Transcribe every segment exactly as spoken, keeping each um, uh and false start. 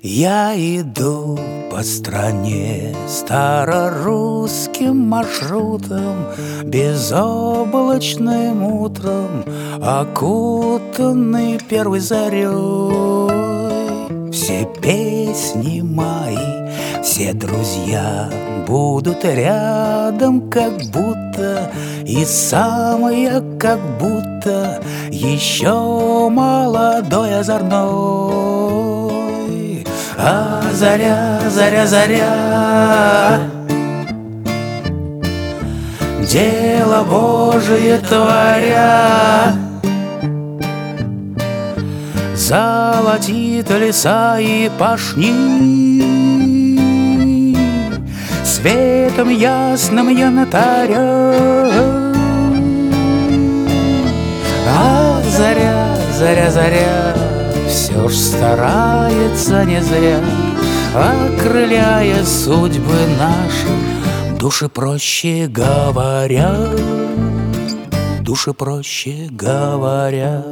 Я иду по стране старорусским маршрутом, безоблачным утром, окутанный первой зарей. Все песни мои, все друзья будут рядом, как будто, и сам я как будто еще молодой, озорной. А заря, заря, заря, дело Божие творя, золотит леса и пашни, светом ясным янтаря. А заря, заря, заря, все ж старается не зря, окрыляя судьбы наши, души проще говоря, души проще говоря.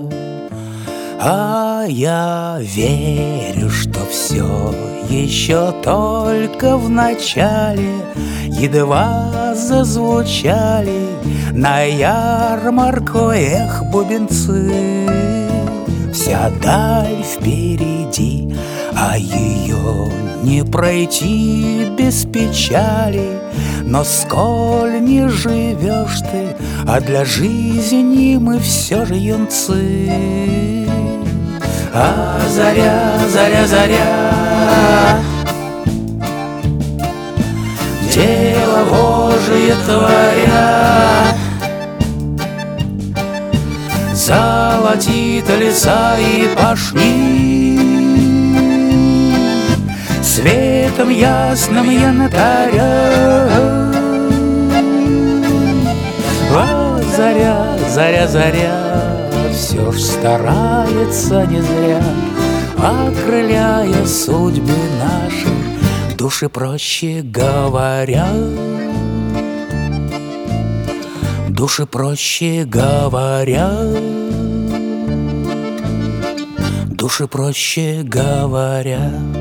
А я верю, что все еще только в начале, едва зазвучали на ярмарку эх бубенцы. Вся даль впереди, а ее не пройти без печали. Но сколь не живешь ты, а для жизни мы все же юнцы. А заря, заря, заря, дело Божие творя, золотит леса и пашни, светом ясным янтаря. А заря, заря, заря, все ж старается не зря, окрыляя судьбы наши, души проще говоря, души проще говоря, души проще говоря.